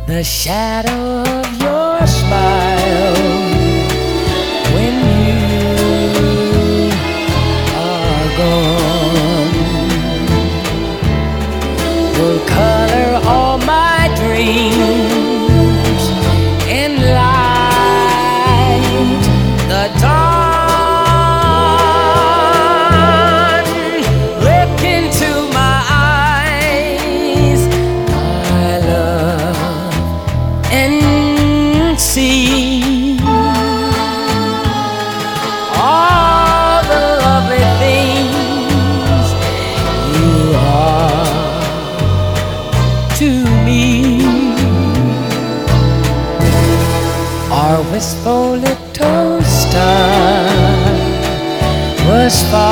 the shadow of your smile when you are gone will color all my dreams and light the dawn. Look into my eyes, my love, and see all the lovely things you are to me. Our wistful little star was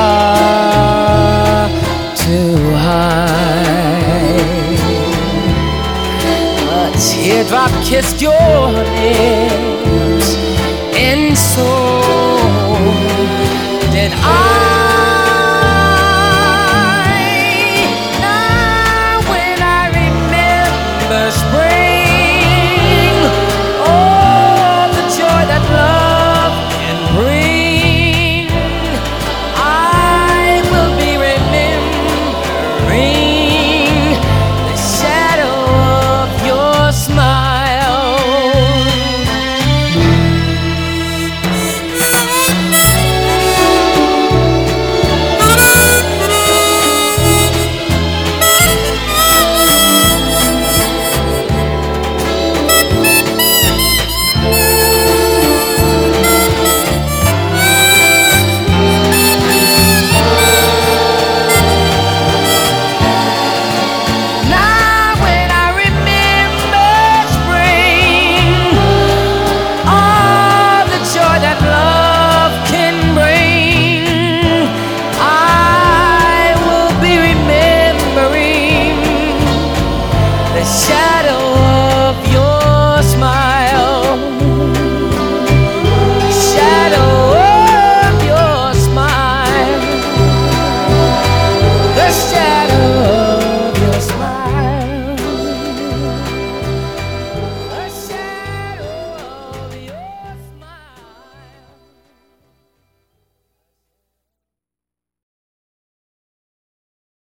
far too high. A teardrop kissed your lips, and so did I.